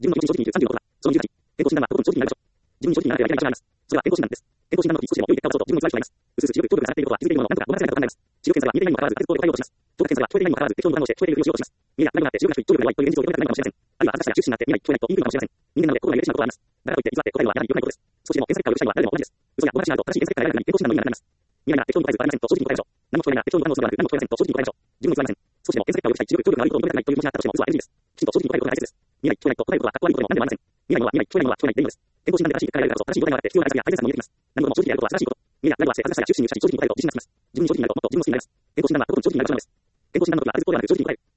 自分の正直に36度だ。その28、健康診断はどこに正直になる場所。自分に正直にならなければいけない場所があります。それは健康診断です。健康診断の時、少しでも良い結果を出そうと自分に偽らせてしまいます。うすうす視力、聴力が下がっていることは気づいているものの、なんとかごまかせないことになります。視力検査は見えていないにもかかわらず、仮説を対応します。聴覚検査は聞こえていないにもかかわらず、適当に反応して聞こえているふりをしようとします。見えやライブがあって視力が低い、聴力が弱いという現実を認めたくないかもしれません。あるいは恥ずかしさや羞恥心になって見えない、聞こえないと言いにくいかもしれません。人間なので心が揺れてしまうことはあります。だからといって偽って答えるのはやはり良くないことです。少しでも検査結果を許したいのは誰でも同じです。嘘やごまかしになると正しい検査結果が得られない健康診断の意味がなくなります。見えないな、適当に答えず答えませんと正直に答えましょう。何も聞こえないな、適当に反応するのではなく、何も聞こえませんと正直に答えましょう。自分に偽らません。少しでも検査結果を許したい、視力、聴力が悪いことを認めたくないという気持ちになったとしても嘘は NG です。きちんと正直に答えることが大切です。見えない、聞こえないと答えることはかっこ悪いことでも何でもありません。見えないものは見えない、聞こえないものは聞こえないでいいのです。健康診断で正しい結果が得られるからこそ正しい答えがあって必要な対策や改善策も見えてきます。何事も正直にやることは正しいこと。見えやライブはして恥ずかしさや羞恥心に打ち勝ち正直に答えると自信がつきます。自分に正直になるともっと自分の好きになります。健康診断はとことん正直になる場所なのです。健康診断の時は当てずっぽうではなく正直に答える。